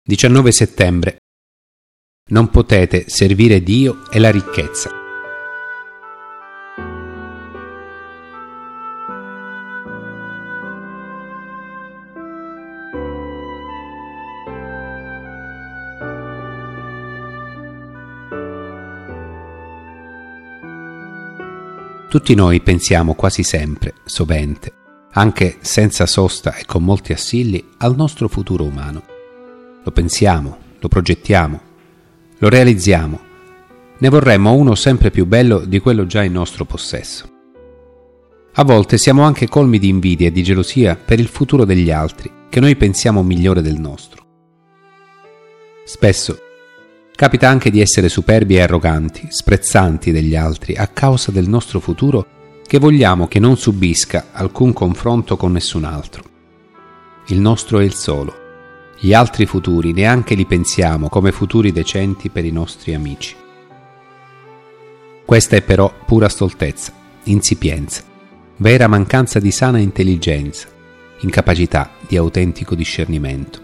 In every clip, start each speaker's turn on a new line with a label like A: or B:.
A: 19 settembre. Non potete servire Dio e la ricchezza. Tutti noi pensiamo quasi sempre, sovente, anche senza sosta e con molti assilli, al nostro futuro umano. Lo pensiamo, lo progettiamo, lo realizziamo. Ne vorremmo uno sempre più bello di quello già in nostro possesso. A volte siamo anche colmi di invidia e di gelosia per il futuro degli altri, che noi pensiamo migliore del nostro. Spesso capita anche di essere superbi e arroganti, sprezzanti degli altri a causa del nostro futuro che vogliamo che non subisca alcun confronto con nessun altro. Il nostro è il solo. Gli altri futuri neanche li pensiamo come futuri decenti per i nostri amici. Questa è però pura stoltezza, insipienza, vera mancanza di sana intelligenza, incapacità di autentico discernimento.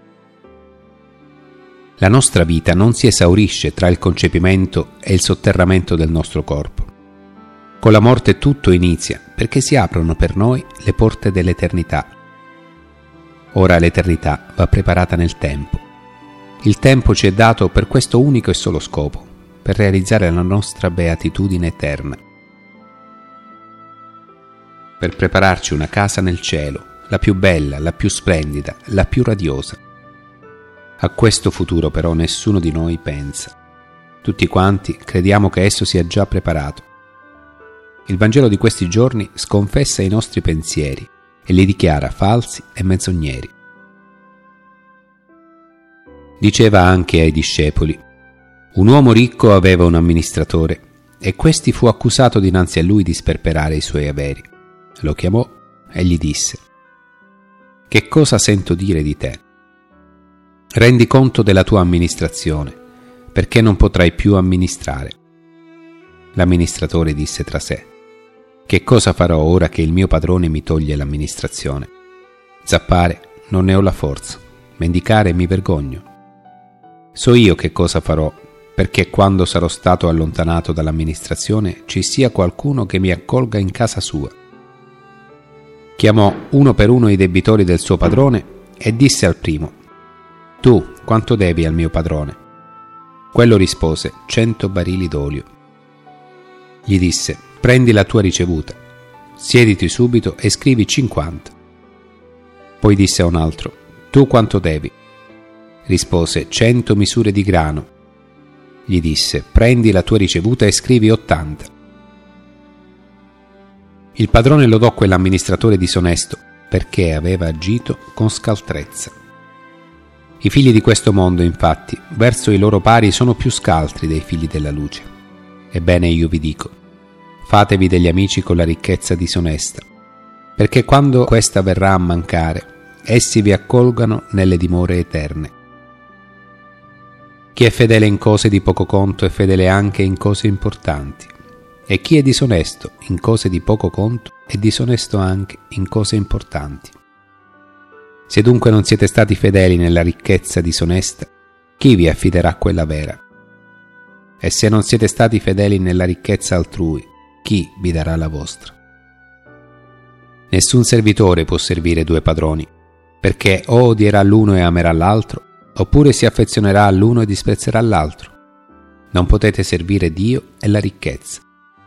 A: La nostra vita non si esaurisce tra il concepimento e il sotterramento del nostro corpo. Con la morte tutto inizia perché si aprono per noi le porte dell'eternità. Ora l'eternità va preparata nel tempo. Il tempo ci è dato per questo unico e solo scopo, per realizzare la nostra beatitudine eterna. Per prepararci una casa nel cielo, la più bella, la più splendida, la più radiosa. A questo futuro però nessuno di noi pensa. Tutti quanti crediamo che esso sia già preparato. Il Vangelo di questi giorni sconfessa i nostri pensieri e li dichiara falsi e menzogneri. Diceva anche ai discepoli: un uomo ricco aveva un amministratore e questi fu accusato dinanzi a lui di sperperare i suoi averi. Lo chiamò e gli disse: che cosa sento dire di te? Rendi conto della tua amministrazione, perché non potrai più amministrare. L'amministratore disse tra sé: che cosa farò ora che il mio padrone mi toglie l'amministrazione? Zappare non ne ho la forza, mendicare mi vergogno. So io che cosa farò, perché quando sarò stato allontanato dall'amministrazione ci sia qualcuno che mi accolga in casa sua. Chiamò uno per uno i debitori del suo padrone e disse al primo: tu quanto devi al mio padrone? Quello rispose: 100 barili d'olio. Gli disse: prendi la tua ricevuta, siediti subito e scrivi 50. Poi disse a un altro: tu quanto devi? Rispose: 100 misure di grano. Gli disse: prendi la tua ricevuta e scrivi 80. Il padrone lodò quell'amministratore disonesto perché aveva agito con scaltrezza. I figli di questo mondo, infatti, verso i loro pari sono più scaltri dei figli della luce. Ebbene io vi dico: fatevi degli amici con la ricchezza disonesta, perché quando questa verrà a mancare, essi vi accolgano nelle dimore eterne. Chi è fedele in cose di poco conto è fedele anche in cose importanti, e chi è disonesto in cose di poco conto è disonesto anche in cose importanti. Se dunque non siete stati fedeli nella ricchezza disonesta, chi vi affiderà quella vera? E se non siete stati fedeli nella ricchezza altrui, chi vi darà la vostra? Nessun servitore può servire due padroni, perché o odierà l'uno e amerà l'altro, oppure si affezionerà all'uno e disprezzerà l'altro. Non potete servire Dio e la ricchezza.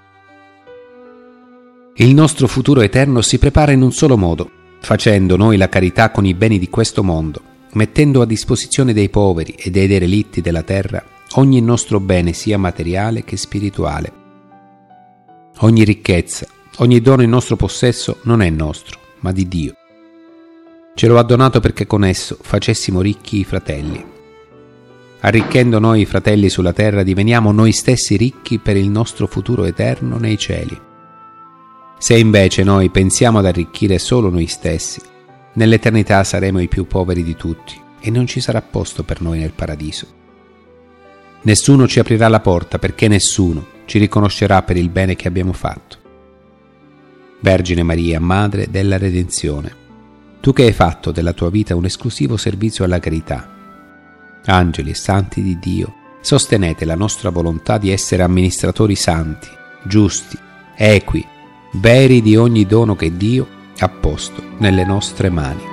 A: Il nostro futuro eterno si prepara in un solo modo, facendo noi la carità con i beni di questo mondo, mettendo a disposizione dei poveri e dei derelitti della terra ogni nostro bene sia materiale che spirituale. Ogni ricchezza, ogni dono in nostro possesso non è nostro, ma di Dio. Ce lo ha donato perché con esso facessimo ricchi i fratelli. Arricchendo noi i fratelli sulla terra diveniamo noi stessi ricchi per il nostro futuro eterno nei cieli. Se invece noi pensiamo ad arricchire solo noi stessi, nell'eternità saremo i più poveri di tutti e non ci sarà posto per noi nel paradiso. Nessuno ci aprirà la porta perché nessuno ci riconoscerà per il bene che abbiamo fatto. Vergine Maria, Madre della Redenzione, tu che hai fatto della tua vita un esclusivo servizio alla carità, angeli e santi di Dio, sostenete la nostra volontà di essere amministratori santi, giusti, equi, veri di ogni dono che Dio ha posto nelle nostre mani.